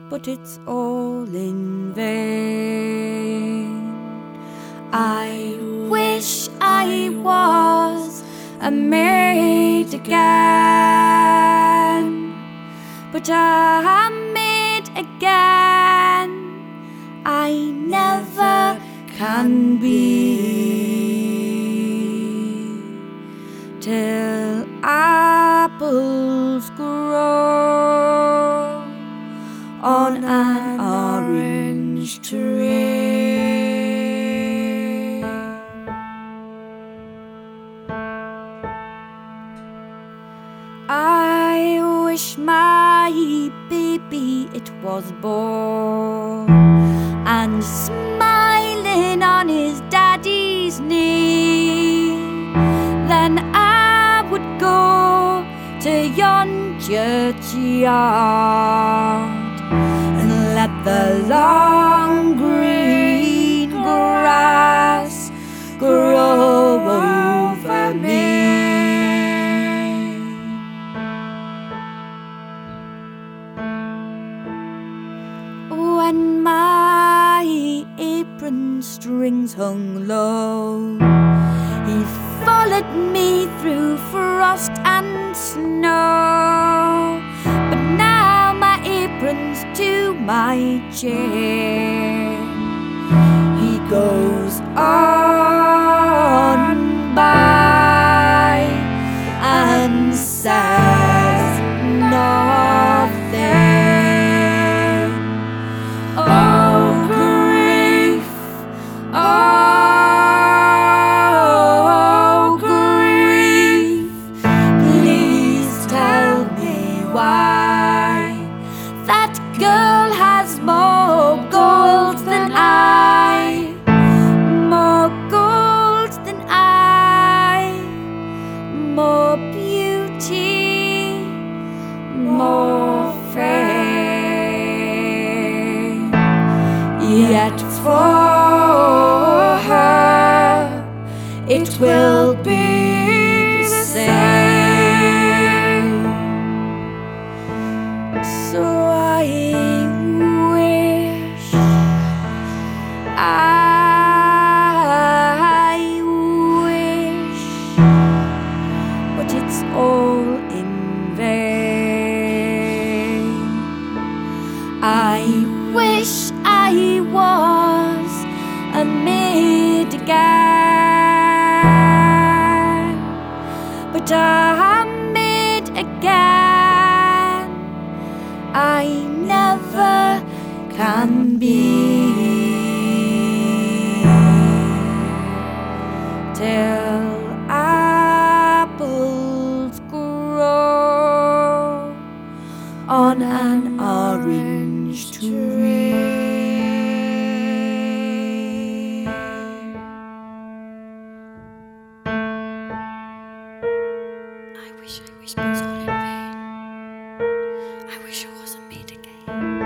but it's all in vain. I wish I was a maid again, but I'm made again. I never can be, till apples grow on an orange tree. I wish my baby it was born and smiling on his daddy's knee. Then I would go to yon churchyard and let the long green grass grow over me. When my apron strings hung low, he followed me through frost and snow. But now my apron's to my chin, he goes on by and says nothing. Oh grief, oh grief, please tell me why that girl has more gold than I, more gold than I, more beauty, more fame. Yet for her it will be the same. So I wish, but it's all in vain. I wish I was a maid again, but I'm made again. I never can be, till apples grow on an orange tree. I wish, but it's all in vain. I wish I wasn't made again.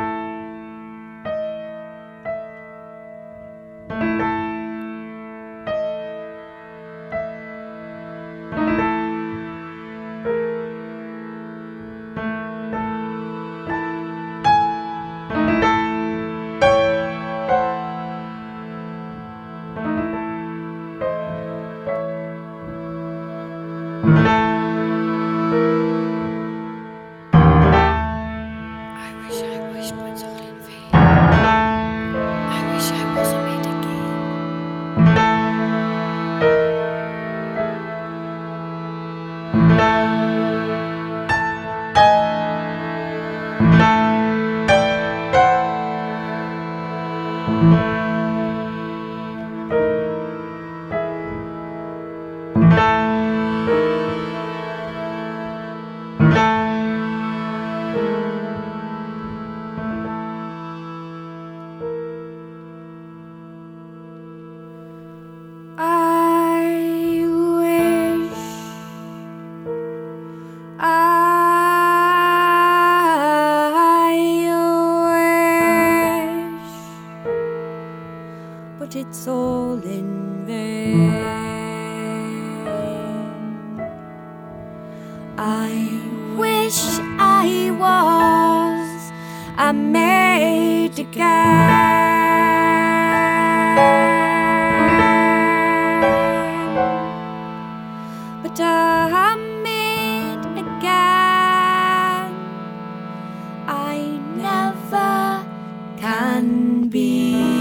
But it's all in vain. I wish I was a maid meet again. But I meet again. I never can be.